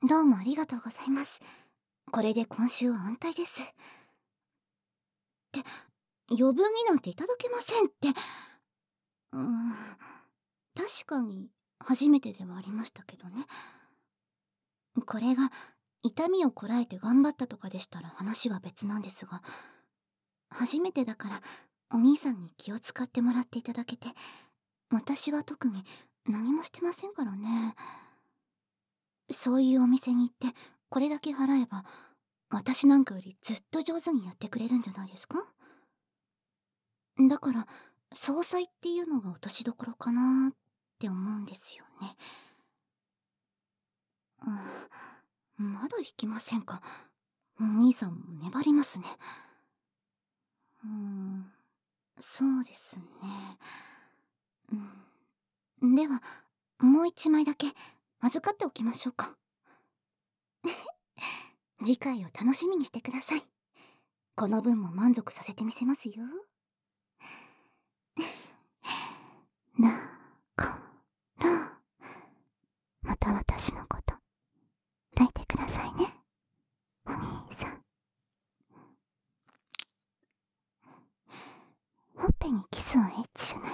どうもありがとうございます。これで今週は安泰です。って余分になんていただけませんって。うーん、確かに初めてではありましたけどね。これが痛みをこらえて頑張ったとかでしたら話は別なんですが、初めてだからお兄さんに気を使ってもらっていただけて、私は特に何もしてませんからね。そういうお店に行ってこれだけ払えば、私なんかよりずっと上手にやってくれるんじゃないですか？だから、総裁っていうのが落としどころかなって思うんですよね。まだ引きませんか？お兄さんも粘りますね。うーん、そうですね。では、もう一枚だけ預かっておきましょうか。次回を楽しみにしてください。この分も満足させてみせますよ。だから、また私のこと抱いてくださいね、お兄さん。ほっぺにキスをエッチしな